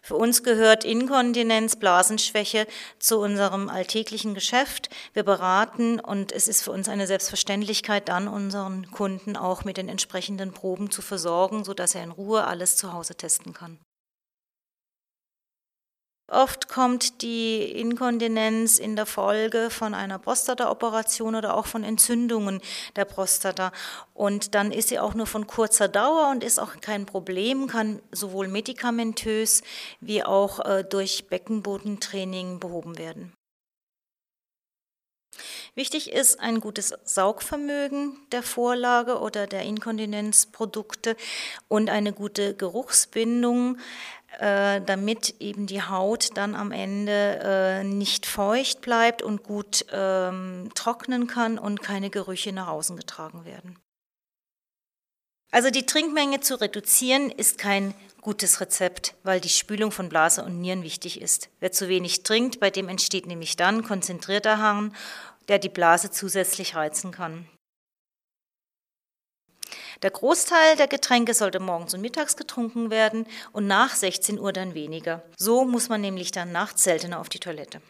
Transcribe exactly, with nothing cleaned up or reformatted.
Für uns gehört Inkontinenz, Blasenschwäche zu unserem alltäglichen Geschäft. Wir beraten und es ist für uns eine Selbstverständlichkeit, dann unseren Kunden auch mit den entsprechenden Proben zu versorgen, sodass er in Ruhe alles zu Hause testen kann. Oft kommt die Inkontinenz in der Folge von einer Prostata-Operation oder auch von Entzündungen der Prostata. Und dann ist sie auch nur von kurzer Dauer und ist auch kein Problem, kann sowohl medikamentös wie auch äh, durch Beckenbodentraining behoben werden. Wichtig ist ein gutes Saugvermögen der Vorlage oder der Inkontinenzprodukte und eine gute Geruchsbindung, äh, damit eben die Haut dann am Ende äh, nicht feucht bleibt und gut ähm, trocknen kann und keine Gerüche nach außen getragen werden. Also die Trinkmenge zu reduzieren ist kein gutes Rezept, weil die Spülung von Blase und Nieren wichtig ist. Wer zu wenig trinkt, bei dem entsteht nämlich dann konzentrierter Harn, der die Blase zusätzlich reizen kann. Der Großteil der Getränke sollte morgens und mittags getrunken werden und nach sechzehn Uhr dann weniger. So muss man nämlich dann nachts seltener auf die Toilette.